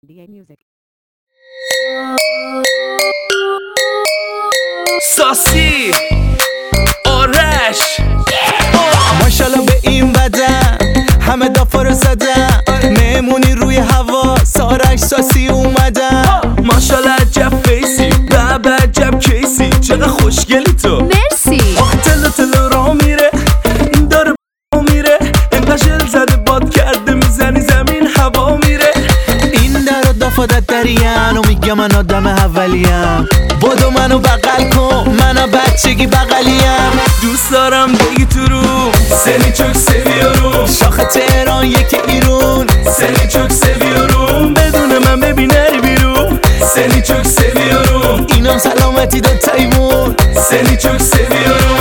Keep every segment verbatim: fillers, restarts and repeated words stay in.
دی میوزیک. ساسی آرش ماشالله به این بدن همه دافا رو زدن، مهمونی روی هوا سارش ساسی اومدن. ماشالله عجب فیسی بابا عجب کیسی، چقدر خوشگلی تو. مرسی. آخه تلو تلو را میره این داره با میره، انقدر شل زده باد کرده میزنی زمین هوا میره. این در و دافادت درین و میگه من آدم اولیم، بدو منو بغل کن منو بچگی بغلیم. دوست دارم بگی تو رو سنی چوک سویارو، شاخ تهران یک ایرون سنی چوک سویارو، بدون من ببین نری بیرون سنی چوک سویارو، اینم سلامتی دو تایمون سنی چوک سویارو.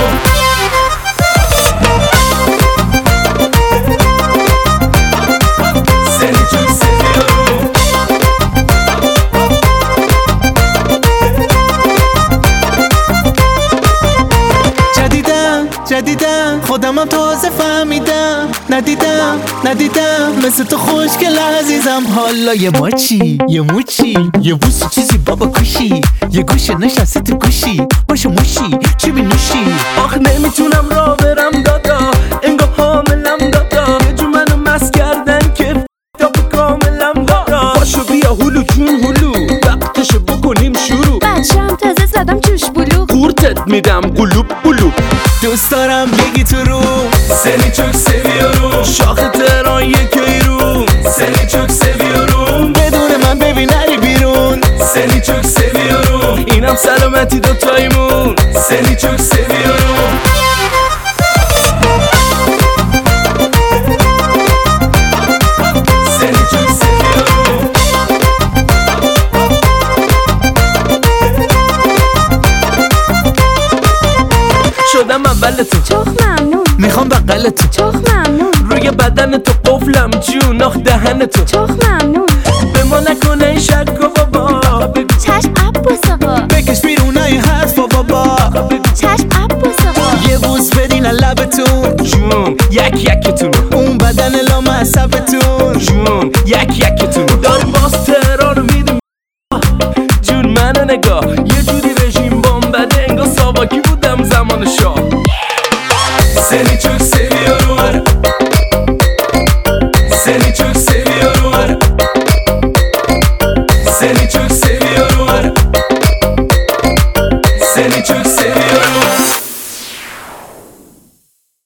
جدیدم خودمم تازه فهمیدم، ندیدم ندیدم مثل تو خوشگل عزیزم. حالا یه ماچی یه موچی یه بوسی چیزی بابا کوشی، یه گوشه نشسته تو گوشی باشه موشی چی می نوشی. آخ نمیتونم را برم دادا انگار حاملم دادا، یه جو منو مست کردن که تاپ کاملم دادا. باشو بیا هلو جون هلو وقتش بکنیم شروع، بچه‌ام تازه زدم جوش بلو، قورتت میدم قلوب قلوب. دوست دارم بگی تو رو سنی چوک سویارو، شاخ تهران یک ایرون سنی چوک سویارو، بدون من ببین نری بیرون سنی چوک سویارو، اینم سلامتی دو تایمون سنی چوک سویارو. شدم اول تو چخ ممنون، میخوام بغل تو چخ ممنون، روی بدن تو قفلم جون آخ دهن تو چخ ممنون. به ما نکنه این شک و بابا، بگو چشم عباس آقا، بکش بیرون ای حرفا بابا، چشم عباس آقا. یه بوس بدین لبتون جون یک یکتون، اون بدن لامصبتون